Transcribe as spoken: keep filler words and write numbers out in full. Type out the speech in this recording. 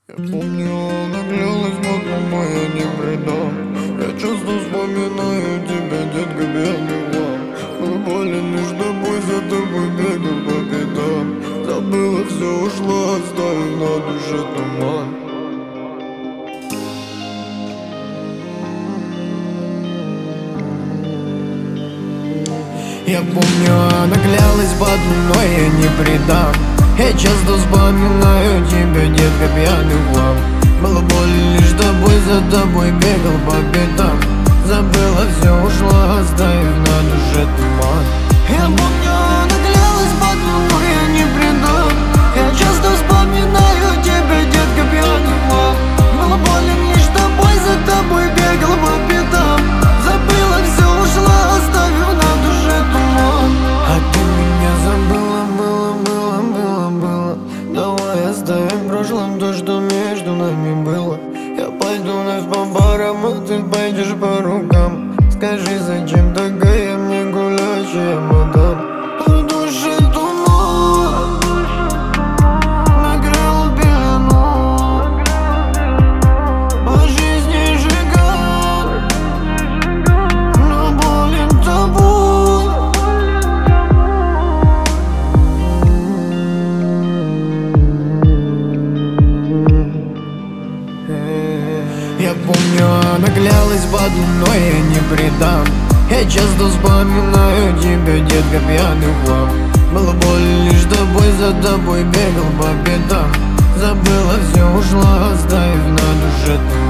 Я помню, она клялась, мама, я не предам. Я часто вспоминаю тебя, детка, белый вам. Мы были лишь тобой, за тобой бегал по пятам. Забыла, все ушла, оставив на душе туман. Я помню, она клялась под луной, я не предам. Я часто вспоминаю тебя, детка, пьяный хлам. Было больно лишь тобой, за тобой бегал по пятам. Забыла, все ушла, оставив на душе туман. Я помню, она клялась под луной, я не предам. Я часто вспоминаю тебя, детка, пьяный хлам. Было больно лишь тобой, за тобой бегал по пятам. Забыла, все ушла, оставив на душе туман. А ты меня забыла, было, было, было, было. Давай оставим в прошлом то, что между нами было. Я пойду вновь по барам, а ты пойдешь по рукам. Скажи, зачем такая мне гулящая мадам? В душе туман накрыл пелену, по жизни сжигал, но болен тобой. Я помню, она клялась под луной, я не предам. Я часто вспоминаю тебя, детка, пьяный хлам. Было больно лишь тобой, за тобой бегал по пятам. Забыла, все ушла, оставив на душе туман.